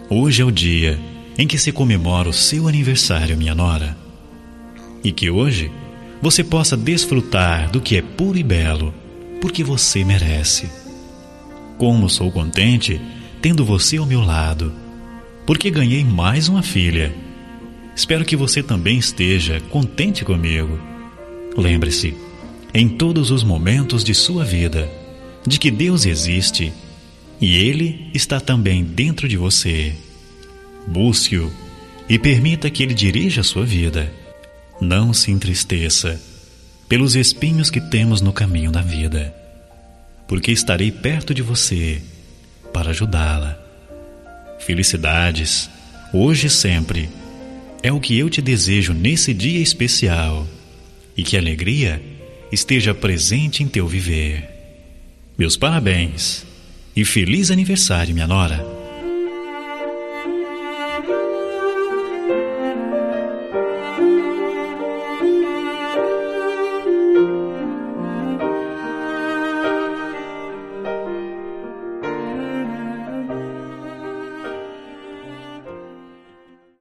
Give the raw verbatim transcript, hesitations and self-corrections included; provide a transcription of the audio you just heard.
Hoje é o dia em que se comemora o seu aniversário, minha nora. E que hoje você possa desfrutar do que é puro e belo, porque você merece. Como sou contente tendo você ao meu lado, porque ganhei mais uma filha. Espero que você também esteja contente comigo. Lembre-se, em todos os momentos de sua vida, de que Deus existe e Ele está também dentro de você. Busque-o e permita que Ele dirija a sua vida. Não se entristeça pelos espinhos que temos no caminho da vida, porque estarei perto de você para ajudá-la. Felicidades, hoje e sempre, é o que eu te desejo nesse dia especial, e que a alegria esteja presente em teu viver. Meus parabéns e feliz aniversário, minha nora.